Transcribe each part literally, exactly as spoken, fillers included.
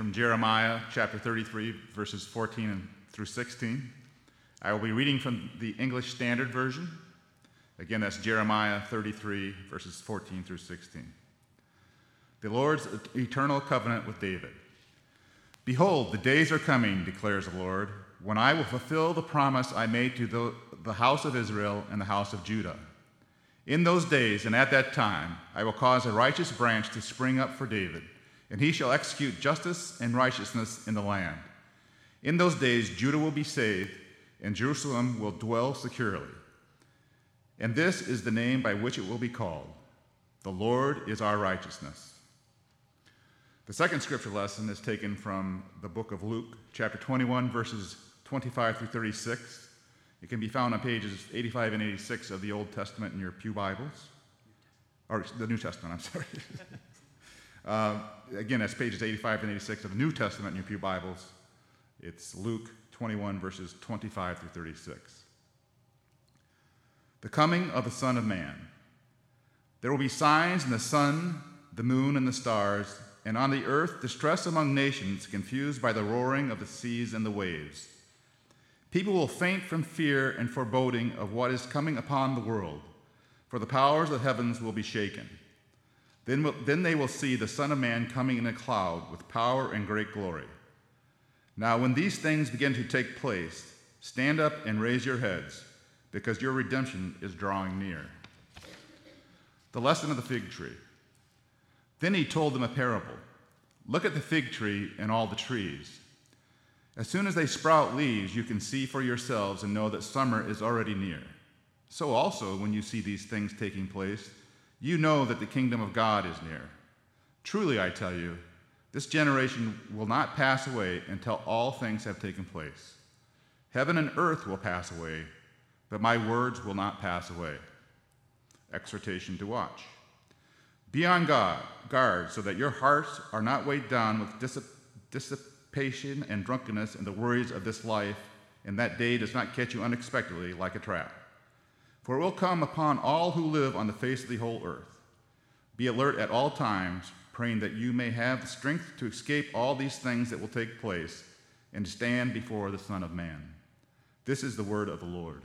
from Jeremiah chapter thirty-three, verses fourteen through sixteen. I will be reading from the English Standard Version. Again, that's Jeremiah thirty-three, verses fourteen through sixteen. The Lord's eternal covenant with David. Behold, the days are coming, declares the Lord, when I will fulfill the promise I made to the, the house of Israel and the house of Judah. In those days and at that time, I will cause a righteous branch to spring up for David, and he shall execute justice and righteousness in the land. In those days, Judah will be saved, and Jerusalem will dwell securely. And this is the name by which it will be called: the Lord is our righteousness. The second scripture lesson is taken from the book of Luke, chapter twenty-one, verses twenty-five through thirty-six. It can be found on pages eighty-five and eighty-six of the Old Testament in your pew Bibles. Or the New Testament, I'm sorry. uh, again, that's pages eighty-five and eighty-six of the New Testament in your pew Bibles. It's Luke twenty-one, verses twenty-five through thirty-six. The coming of the Son of Man. There will be signs in the sun, the moon, and the stars, and on the earth distress among nations, confused by the roaring of the seas and the waves. People will faint from fear and foreboding of what is coming upon the world, for the powers of the heavens will be shaken. Then, will, then they will see the Son of Man coming in a cloud with power and great glory. Now when these things begin to take place, stand up and raise your heads, because your redemption is drawing near. The lesson of the fig tree. Then he told them a parable. Look at the fig tree and all the trees. As soon as they sprout leaves, you can see for yourselves and know that summer is already near. So also, when you see these things taking place, you know that the kingdom of God is near. Truly, I tell you, this generation will not pass away until all things have taken place. Heaven and earth will pass away, but my words will not pass away. Exhortation to watch. Be on guard, so that your hearts are not weighed down with dissip- dissipation and drunkenness and the worries of this life, and that day does not catch you unexpectedly like a trap. For it will come upon all who live on the face of the whole earth. Be alert at all times, praying that you may have the strength to escape all these things that will take place and stand before the Son of Man. This is the word of the Lord.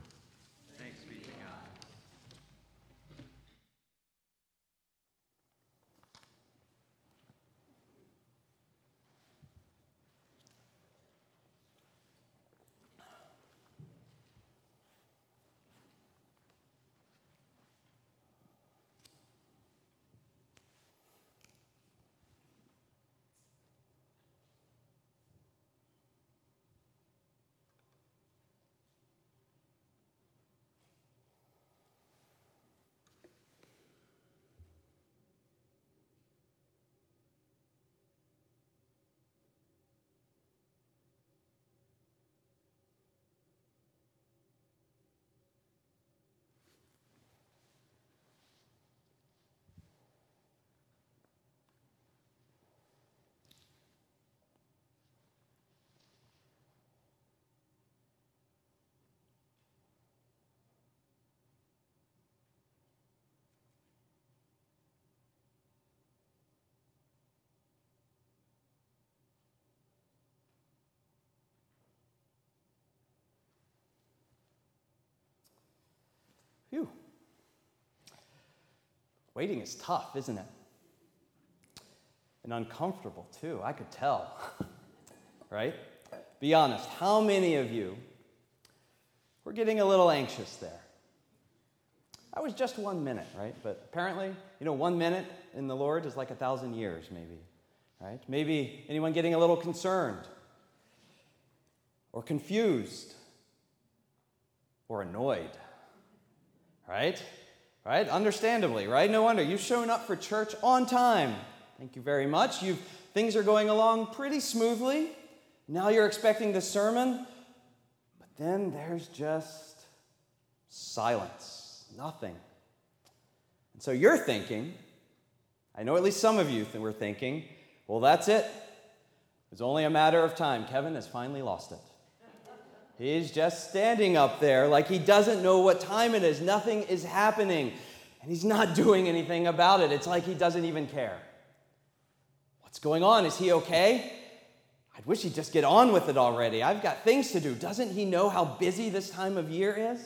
Phew. Waiting is tough, isn't it? And uncomfortable, too. I could tell. Right? Be honest. How many of you were getting a little anxious there? That was just one minute, right? But apparently, you know, one minute in the Lord is like a thousand years, maybe. Right? Maybe anyone getting a little concerned or confused or annoyed. Right? Right? Understandably, right? No wonder. You've shown up for church on time. Thank you very much. You've things are going along pretty smoothly. Now you're expecting the sermon, but then there's just silence. Nothing. And so you're thinking, I know at least some of you were thinking, well, that's it. It's only a matter of time. Kevin has finally lost it. He's just standing up there like he doesn't know what time it is. Nothing is happening, and he's not doing anything about it. It's like he doesn't even care. What's going on? Is he okay? I wish he'd just get on with it already. I've got things to do. Doesn't he know how busy this time of year is?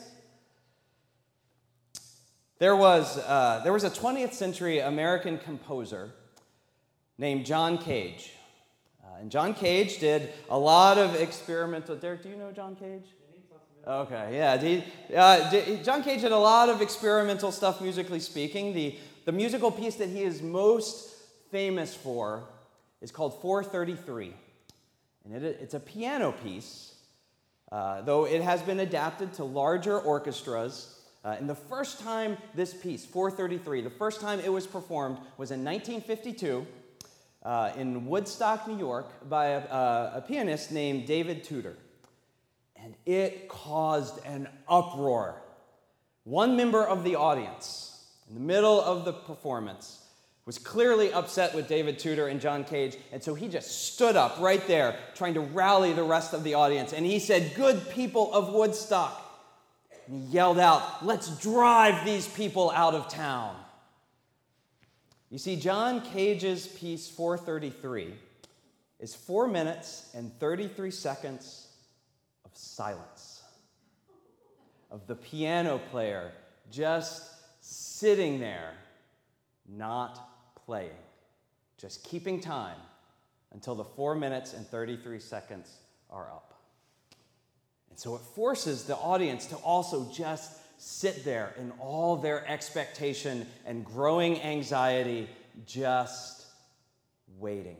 There was, uh, there was a twentieth century American composer named John Cage. Uh, and John Cage did a lot of experimental... Derek, do you know John Cage? Okay, yeah. He, uh, John Cage did a lot of experimental stuff, musically speaking. The, the musical piece that he is most famous for is called four thirty-three. And it, it's a piano piece, uh, though it has been adapted to larger orchestras. Uh, and the first time this piece, four thirty-three, the first time it was performed was in nineteen fifty-two uh, in Woodstock, New York, by a, uh, a pianist named David Tudor. And it caused an uproar. One member of the audience, in the middle of the performance, was clearly upset with David Tudor and John Cage, and so he just stood up right there, trying to rally the rest of the audience, and he said, "Good people of Woodstock," and he yelled out, "Let's drive these people out of town." You see, John Cage's piece four thirty-three is four minutes and thirty-three seconds of silence, of the piano player just sitting there, not playing, just keeping time until the four minutes and thirty-three seconds are up. And so it forces the audience to also just sit there in all their expectation and growing anxiety, just waiting.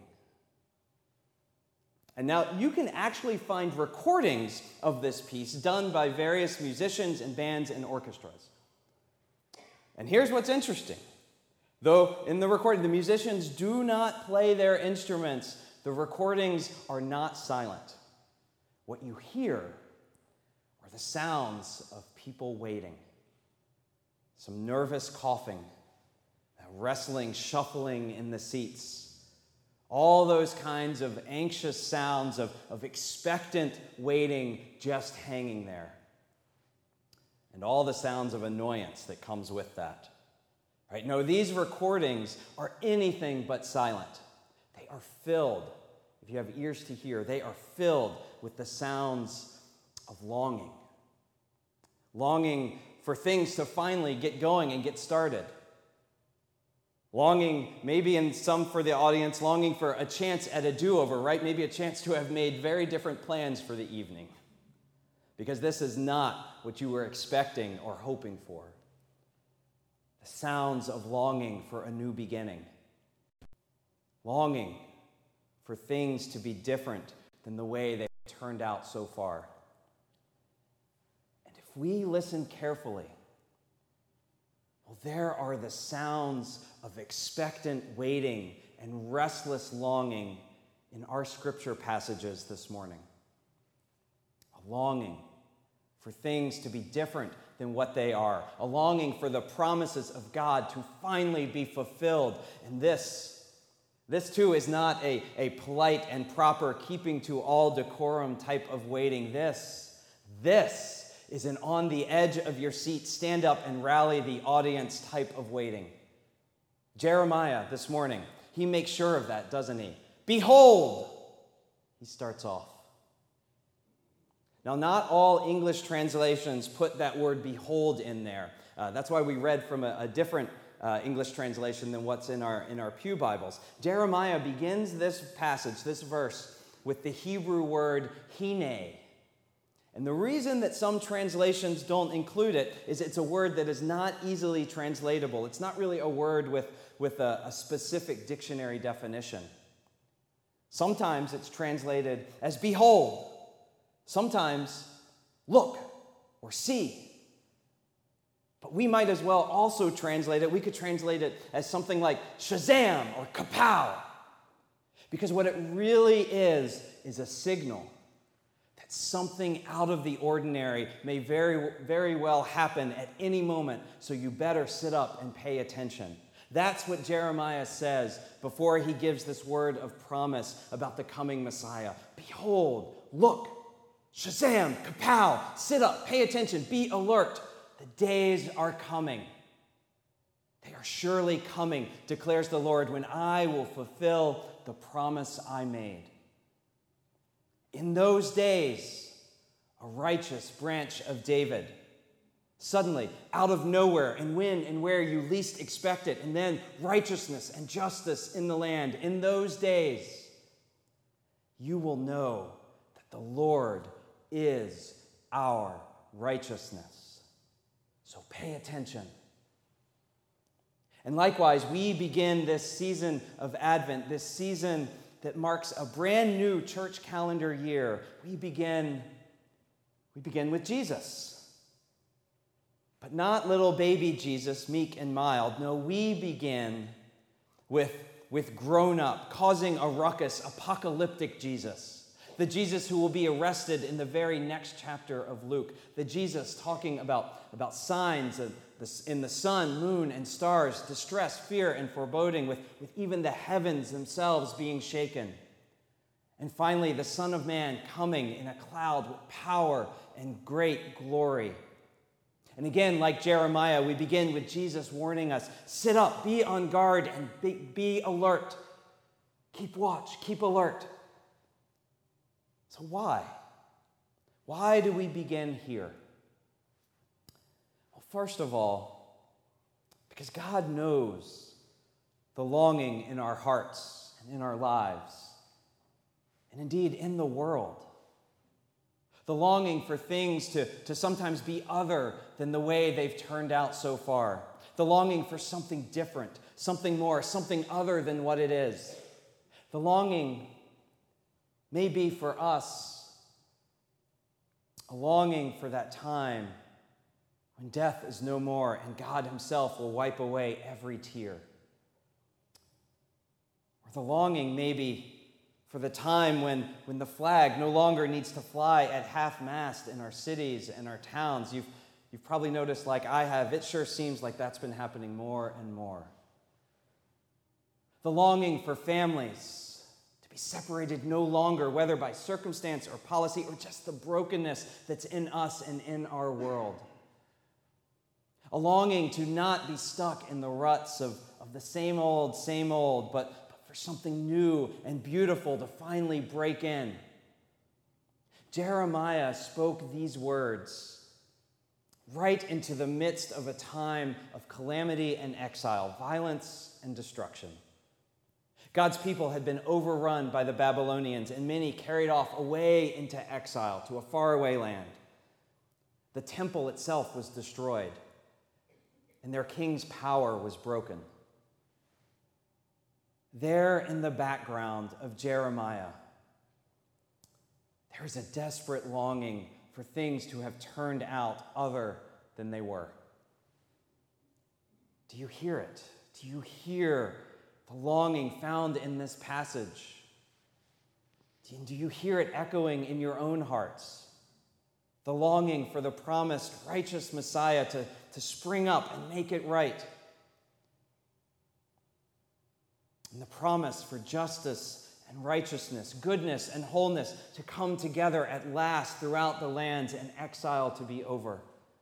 And now you can actually find recordings of this piece done by various musicians and bands and orchestras. And here's what's interesting. Though in the recording, the musicians do not play their instruments, the recordings are not silent. What you hear are the sounds of people waiting. Some nervous coughing, a wrestling, shuffling in the seats. All those kinds of anxious sounds of, of expectant waiting just hanging there. And all the sounds of annoyance that comes with that. Right? No, these recordings are anything but silent. They are filled, if you have ears to hear, they are filled with the sounds of longing. Longing for things to finally get going and get started. Longing, maybe in some for the audience, longing for a chance at a do-over, right? Maybe a chance to have made very different plans for the evening. Because this is not what you were expecting or hoping for. The sounds of longing for a new beginning. Longing for things to be different than the way they turned out so far. And if we listen carefully, well, there are the sounds of expectant waiting and restless longing in our scripture passages this morning. A longing for things to be different than what they are. A longing for the promises of God to finally be fulfilled. And this, this too is not a, a polite and proper keeping to all decorum type of waiting. This, this is an on the edge of your seat, stand up and rally the audience type of waiting. Jeremiah this morning, he makes sure of that, doesn't he? Behold, he starts off. Now, not all English translations put that word behold in there. Uh, that's why we read from a, a different uh, English translation than what's in our, in our Pew Bibles. Jeremiah begins this passage, this verse, with the Hebrew word hine. And the reason that some translations don't include it is it's a word that is not easily translatable. It's not really a word with, with a, a specific dictionary definition. Sometimes it's translated as behold. Sometimes look or see. But we might as well also translate it. We could translate it as something like Shazam or kapow. Because what it really is is a signal that something out of the ordinary may very, very well happen at any moment, so you better sit up and pay attention. That's what Jeremiah says before he gives this word of promise about the coming Messiah. Behold, look, Shazam, kapow, sit up, pay attention, be alert. The days are coming. They are surely coming, declares the Lord, when I will fulfill the promise I made. In those days, a righteous branch of David. Suddenly, out of nowhere, and when and where you least expect it, and then righteousness and justice in the land. In those days, you will know that the Lord is our righteousness. So pay attention. And likewise, we begin this season of Advent, this season that marks a brand new church calendar year. We begin, we begin with Jesus. But not little baby Jesus, meek and mild. No, we begin with, with grown-up, causing a ruckus, apocalyptic Jesus. The Jesus who will be arrested in the very next chapter of Luke. The Jesus talking about, about signs of the, in the sun, moon, and stars, distress, fear, and foreboding, with, with even the heavens themselves being shaken. And finally, the Son of Man coming in a cloud with power and great glory. And again, like Jeremiah, we begin with Jesus warning us, sit up, be on guard, and be, be alert. Keep watch, keep alert. So why? Why do we begin here? Well, first of all, because God knows the longing in our hearts and in our lives, and indeed in the world. The longing for things to, to sometimes be other than the way they've turned out so far. The longing for something different, something more, something other than what it is. The longing may be for us a longing for that time when death is no more and God himself will wipe away every tear. Or the longing maybe for the time when, when the flag no longer needs to fly at half-mast in our cities and our towns. You've, you've probably noticed, like I have, it sure seems like that's been happening more and more. The longing for families to be separated no longer, whether by circumstance or policy or just the brokenness that's in us and in our world. A longing to not be stuck in the ruts of, of the same old, same old, but something new and beautiful to finally break in. Jeremiah spoke these words right into the midst of a time of calamity and exile, violence and destruction. God's people had been overrun by the Babylonians, and many carried off away into exile to a faraway land. The temple itself was destroyed, and their king's power was broken. There in the background of Jeremiah, there is a desperate longing for things to have turned out other than they were. Do you hear it? Do you hear the longing found in this passage? Do you hear it echoing in your own hearts? The longing for the promised righteous Messiah to, to spring up and make it right. And the promise for justice and righteousness, goodness and wholeness to come together at last throughout the lands and exile to be over.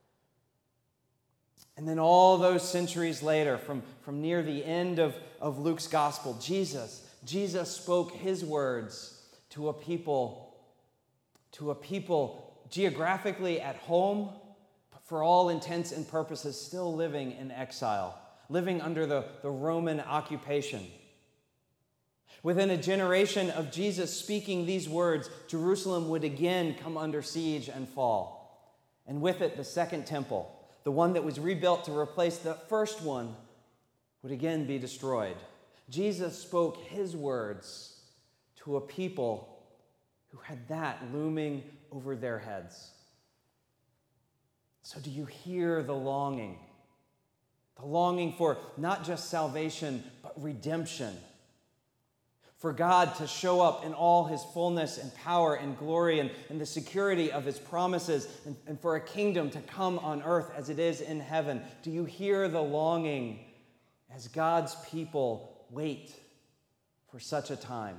And then all those centuries later, from, from near the end of, of Luke's gospel, Jesus, Jesus spoke his words to a people, to a people geographically at home, but for all intents and purposes still living in exile, living under the, the Roman occupation. Within a generation of Jesus speaking these words, Jerusalem would again come under siege and fall. And with it, the second temple, the one that was rebuilt to replace the first one, would again be destroyed. Jesus spoke his words to a people who had that looming over their heads. So do you hear the longing? The longing for not just salvation, but redemption. For God to show up in all his fullness and power and glory and, and the security of his promises, and, and for a kingdom to come on earth as it is in heaven. Do you hear the longing as God's people wait for such a time?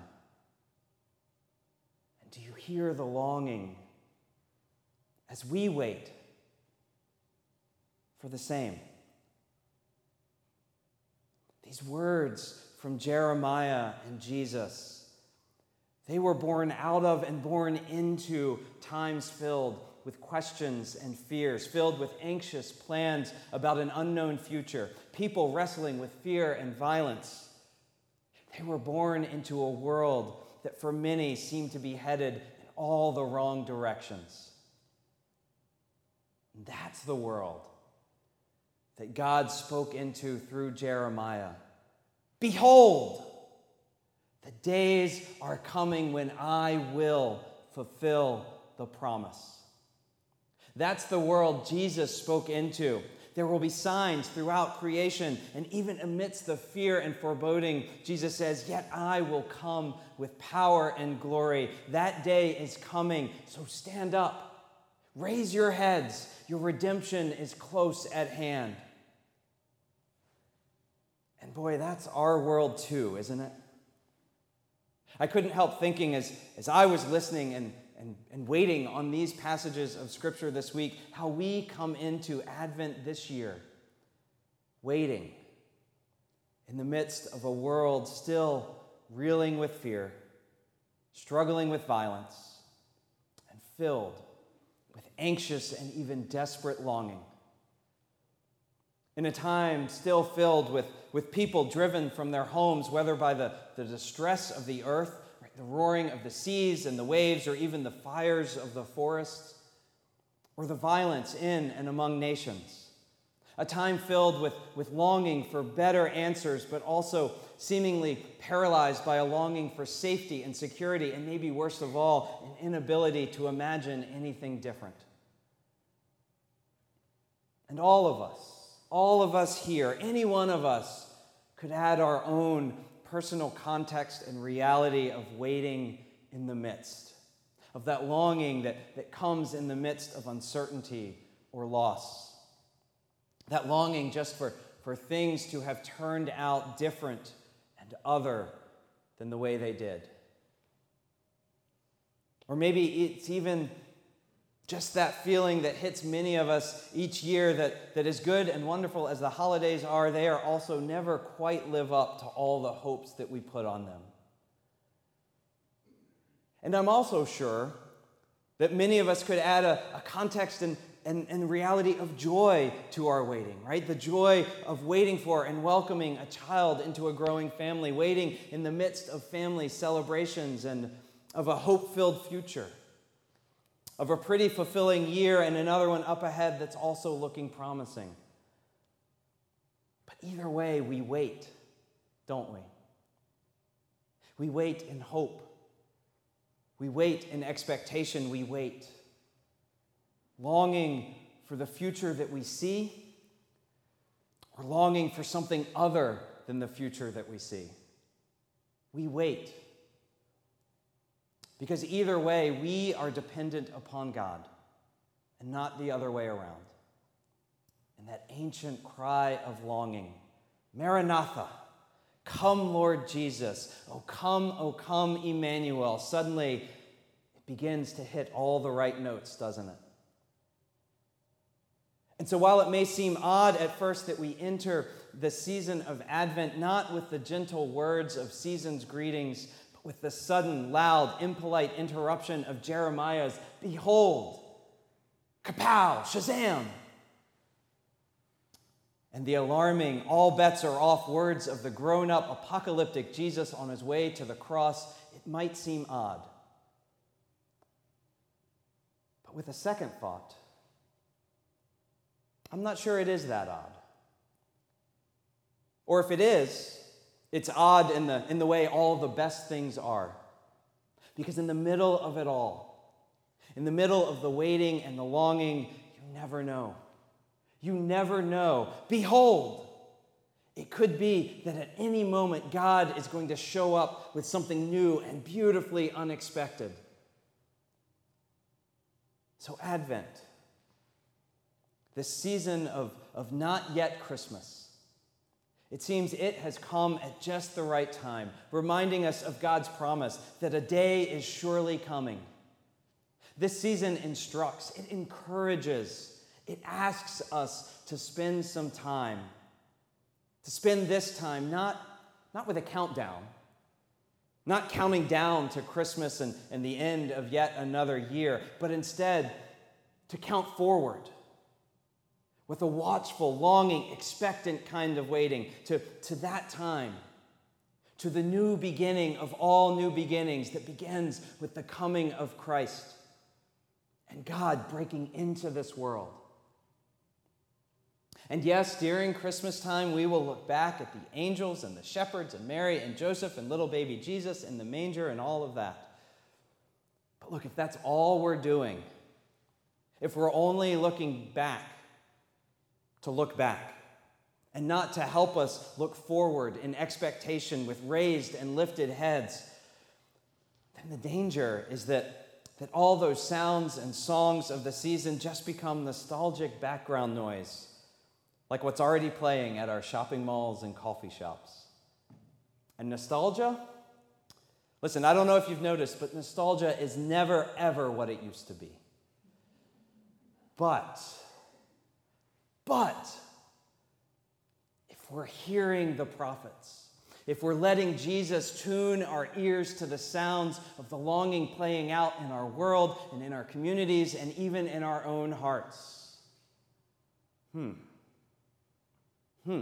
And do you hear the longing as we wait for the same? These words from Jeremiah and Jesus, They were born out of and born into times filled with questions and fears, filled with anxious plans about an unknown future, people wrestling with fear and violence. They were born into a world that for many seemed to be headed in all the wrong directions. And that's the world that God spoke into through Jeremiah. Behold, the days are coming when I will fulfill the promise. That's the world Jesus spoke into. There will be signs throughout creation, and even amidst the fear and foreboding, Jesus says, yet I will come with power and glory. That day is coming, so stand up. Raise your heads. Your redemption is close at hand. And boy, that's our world too, isn't it? I couldn't help thinking as, as I was listening and, and, and waiting on these passages of Scripture this week, how we come into Advent this year, waiting in the midst of a world still reeling with fear, struggling with violence, and filled with anxious and even desperate longing. In a time still filled with, with people driven from their homes, whether by the, the distress of the earth, right, the roaring of the seas and the waves, or even the fires of the forests, or the violence in and among nations. A time filled with, with longing for better answers, but also seemingly paralyzed by a longing for safety and security, and maybe worst of all, an inability to imagine anything different. And all of us, all of us here, any one of us, could add our own personal context and reality of waiting in the midst, of that longing that, that comes in the midst of uncertainty or loss. That longing just for, for things to have turned out different and other than the way they did. Or maybe it's even just that feeling that hits many of us each year that, that as good and wonderful as the holidays are, they are also never quite live up to all the hopes that we put on them. And I'm also sure that many of us could add a, a context and, and, and reality of joy to our waiting, right? The joy of waiting for and welcoming a child into a growing family, waiting in the midst of family celebrations and of a hope-filled future, of a pretty fulfilling year and another one up ahead that's also looking promising. But either way, we wait, don't we? We wait in hope. We wait in expectation. We wait, longing for the future that we see, or longing for something other than the future that we see. We wait. Because either way, we are dependent upon God and not the other way around. And that ancient cry of longing, Maranatha, come Lord Jesus, oh come, oh come Emmanuel, suddenly it begins to hit all the right notes, doesn't it? And so while it may seem odd at first that we enter the season of Advent not with the gentle words of season's greetings, with the sudden, loud, impolite interruption of Jeremiah's, behold, kapow, shazam, and the alarming, all bets are off words of the grown-up apocalyptic Jesus on his way to the cross, it might seem odd. But with a second thought, I'm not sure it is that odd. Or if it is, it's odd in the, in the way all the best things are. Because in the middle of it all, in the middle of the waiting and the longing, you never know. You never know. Behold, it could be that at any moment God is going to show up with something new and beautifully unexpected. So Advent, this season of, of not yet Christmas, it seems it has come at just the right time, reminding us of God's promise that a day is surely coming. This season instructs, it encourages, it asks us to spend some time, to spend this time not, not with a countdown, Not counting down to Christmas and, and the end of yet another year, but instead to count forward with a watchful, longing, expectant kind of waiting to, to that time, to the new beginning of all new beginnings that begins with the coming of Christ and God breaking into this world. And yes, during Christmas time, we will look back at the angels and the shepherds and Mary and Joseph and little baby Jesus in the manger and all of that. But look, if that's all we're doing, if we're only looking back to look back and not to help us look forward in expectation with raised and lifted heads, then the danger is that, that all those sounds and songs of the season just become nostalgic background noise, like what's already playing at our shopping malls and coffee shops. And nostalgia, listen, I don't know if you've noticed, but nostalgia is never, ever what it used to be. But, but, if we're hearing the prophets, if we're letting Jesus tune our ears to the sounds of the longing playing out in our world and in our communities and even in our own hearts, hmm, Hmm.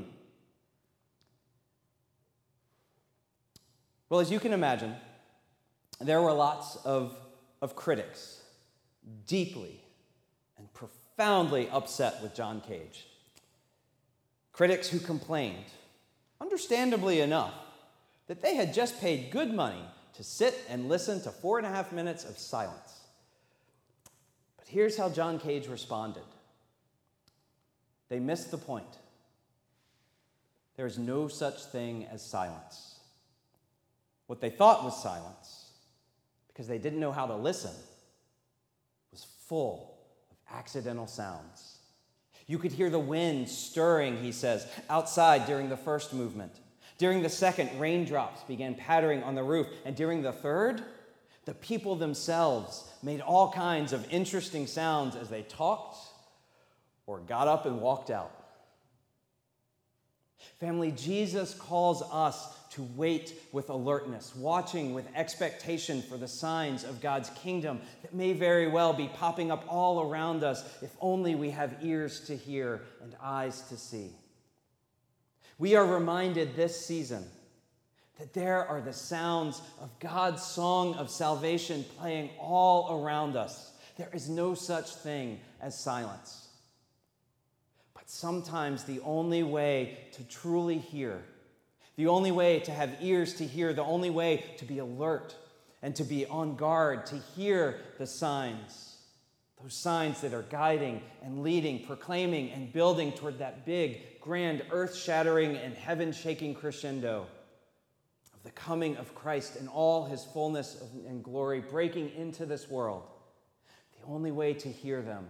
Well, as you can imagine, there were lots of, of critics deeply and profoundly upset with John Cage. Critics who complained, understandably enough, that they had just paid good money to sit and listen to four and a half minutes of silence. But here's how John Cage responded. They missed the point. There is no such thing as silence. What they thought was silence, because they didn't know how to listen, was full of accidental sounds. You could hear the wind stirring, he says, outside during the first movement. During the second, raindrops began pattering on the roof. And during the third, the people themselves made all kinds of interesting sounds as they talked or got up and walked out. Family, Jesus calls us to wait with alertness, watching with expectation for the signs of God's kingdom that may very well be popping up all around us if only we have ears to hear and eyes to see. We are reminded this season that there are the sounds of God's song of salvation playing all around us. There is no such thing as silence. But sometimes the only way to truly hear, the only way to have ears to hear, the only way to be alert and to be on guard, to hear the signs, those signs that are guiding and leading, proclaiming and building toward that big, grand, earth-shattering and heaven-shaking crescendo of the coming of Christ in all his fullness and glory breaking into this world. The only way to hear them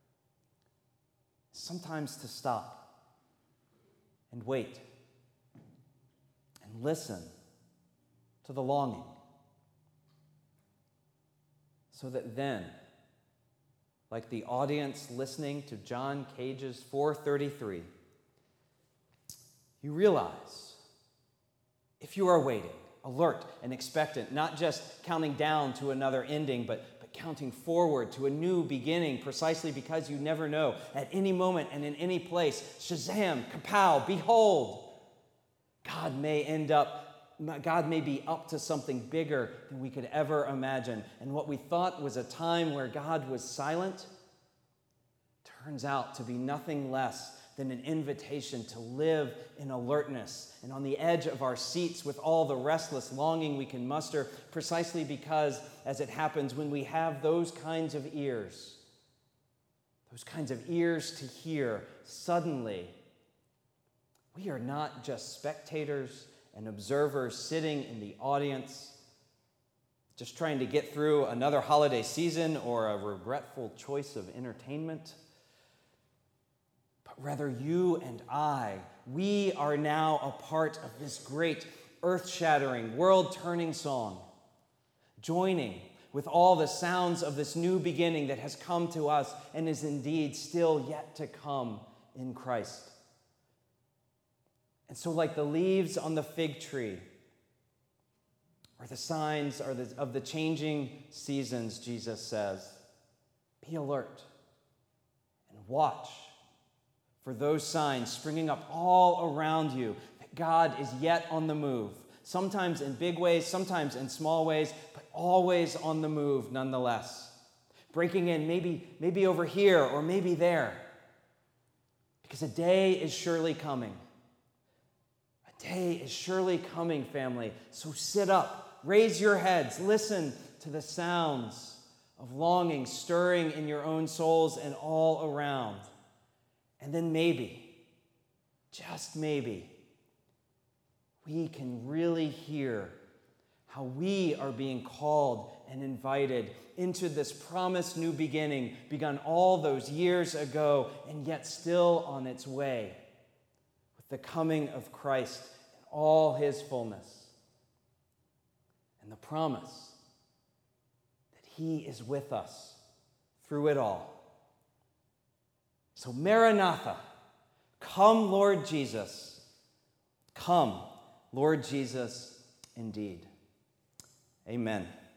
sometimes to stop and wait and listen to the longing, so that then, like the audience listening to John Cage's four thirty-three, you realize, if you are waiting, alert and expectant, not just counting down to another ending, but counting forward to a new beginning precisely because you never know. At any moment and in any place, shazam, kapow, behold, God may end up, God may be up to something bigger than we could ever imagine. And what we thought was a time where God was silent turns out to be nothing less than an invitation to live in alertness and on the edge of our seats with all the restless longing we can muster, precisely because, as it happens, when we have those kinds of ears, those kinds of ears to hear, suddenly, we are not just spectators and observers sitting in the audience, just trying to get through another holiday season or a regretful choice of entertainment. Rather, you and I, we are now a part of this great, earth-shattering, world-turning song, joining with all the sounds of this new beginning that has come to us and is indeed still yet to come in Christ. And so, like the leaves on the fig tree, or the signs or the, of the changing seasons, Jesus says, be alert and watch for those signs springing up all around you that God is yet on the move, sometimes in big ways, sometimes in small ways, but always on the move nonetheless. Breaking in, maybe, maybe over here or maybe there. Because a day is surely coming. A day is surely coming, family. So sit up, raise your heads, listen to the sounds of longing stirring in your own souls and all around. And then maybe, just maybe, we can really hear how we are being called and invited into this promised new beginning begun all those years ago and yet still on its way with the coming of Christ in all his fullness. And the promise that he is with us through it all. So Maranatha, come Lord Jesus, come Lord Jesus indeed. Amen.